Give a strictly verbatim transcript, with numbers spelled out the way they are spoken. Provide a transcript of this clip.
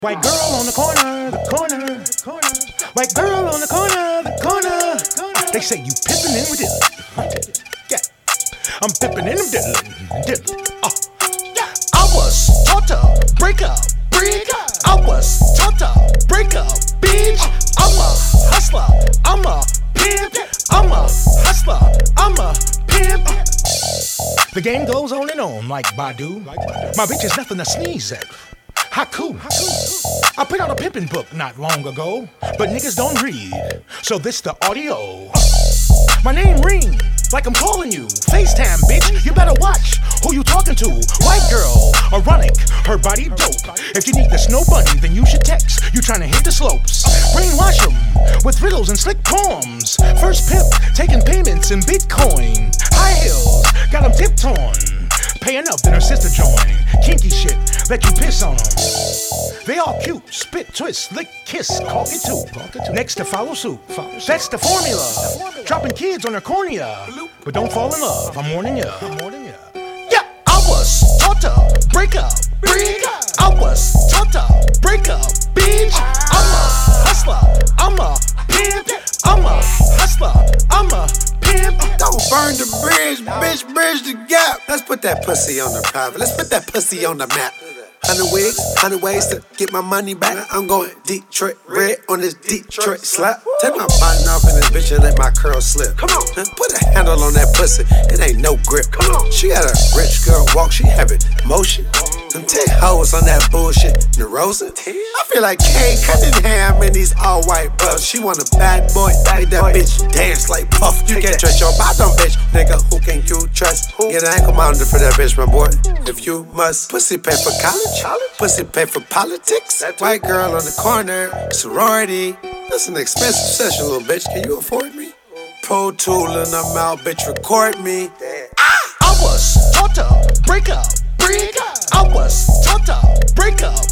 White girl on the corner, the corner, corner. White girl on the corner, the corner. They say you pippin' in with Dylan. Yeah, I'm pippin' in with Dylan. Dylan. Oh. I was taught to break up, break up. I was taught to break up, bitch. I'm a hustler, I'm a pimp. I'm a hustler, I'm a pimp. The game goes on and on like Badu. My bitch is nothing to sneeze at. Haku. I put out a pimpin' book not long ago, but niggas don't read, so this the audio. My name ring like I'm calling you. FaceTime, bitch, you better watch who you talking to. White girl, ironic, her body dope. If you need the snow bunny, then you should text. You tryna hit the slopes. Brainwash them with riddles and slick poems. First pimp, taking payments in Bitcoin. High heels, got them tiptoeing. Paying up, then her sister join. Kinky shit, let you piss on them. They all cute, spit, twist, lick, kiss, caulk it too. Next to follow suit, that's the formula. Dropping kids on their cornea, but don't fall in love, I'm warning ya. Yeah, I was taught to break up, break up. I was taught to break up, bitch. I'm a hustler, I'm a pimp. I'm a hustler, I'm a pimp. Don't burn the bridge, bitch, bridge the gap. Let's put that pussy on the private. Let's put that pussy on the map. Hundred wigs, hundred ways to get my money back. I'm going Detroit red on this Detroit slap. Take my button off in this bitch and let my curl slip. Come on, now put a handle on that pussy. It ain't no grip. Come on, she got a rich girl walk. She having motion. Them ten hoes on that bullshit. Neurosin. I feel like Kane Cunningham in these all white buffs. She want a bad boy. Make that bitch dance like Puff. You can't trust your bottom bitch. Nigga, who can you trust? Get an ankle monitor for that bitch, my boy. If you must. Pussy pay for college. Pussy pay for politics. White girl on the corner. Sorority. That's an expensive session, little bitch. Can you afford me? Pro tool in the mouth, bitch. Record me. I was taught to break up. I was taught to break up,